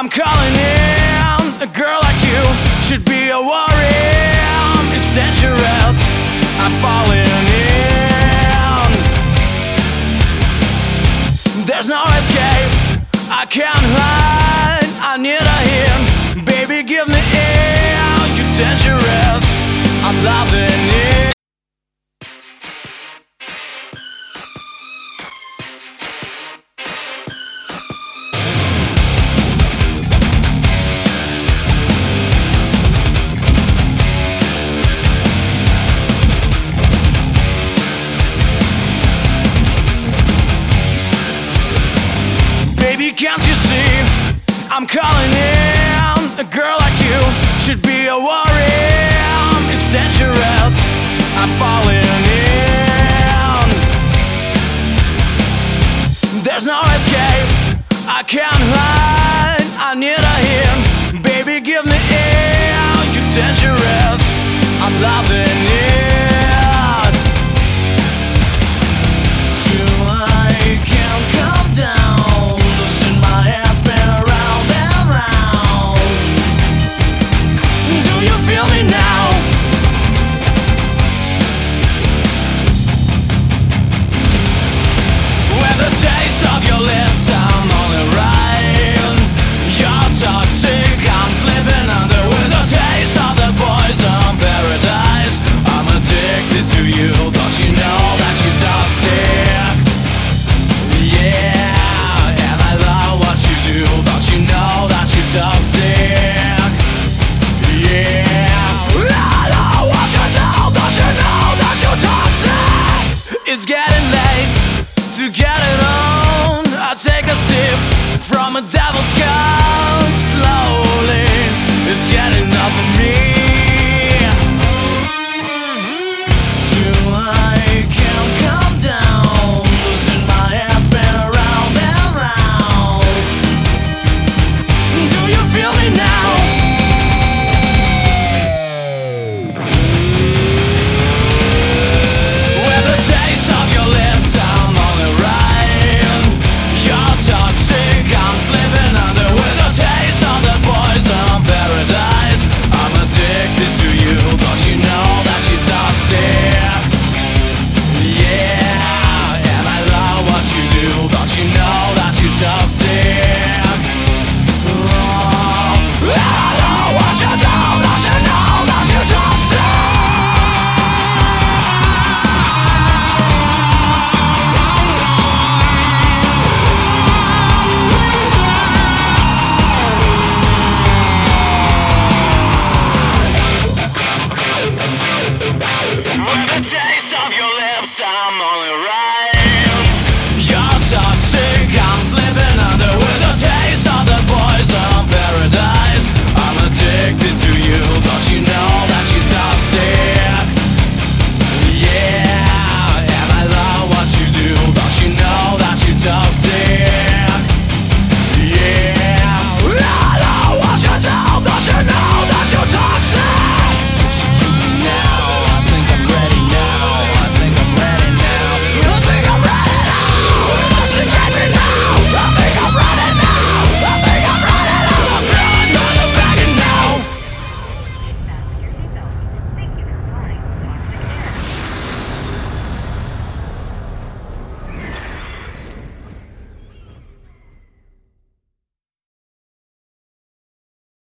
calling in a girl like you should be a worry. It's dangerous, I'm falling in. There's no escape, I can't hide, I need a hint. Baby, give me air, you're dangerous, I'm loving it. Can't you see, I'm calling in a girl like you should be a worry. It's dangerous, I'm falling in. There's no escape, I can't hide, I need a hint. Baby, give me air, you're dangerous, I'm loving it. I can't come down. Feel me now. With the taste of your lips, I'm only right. You're toxic, I'm slipping under. With the taste of the poison paradise, I'm addicted to you. Don't you know that you're toxic? Yeah, and I love what you do. Don't you know that you're toxic? Yeah. It's getting late to get it on. I take a sip from a devil's cup slowly. It's getting up on me. I can't come down, losing my head, spin around and round. Do you feel me now? I'm only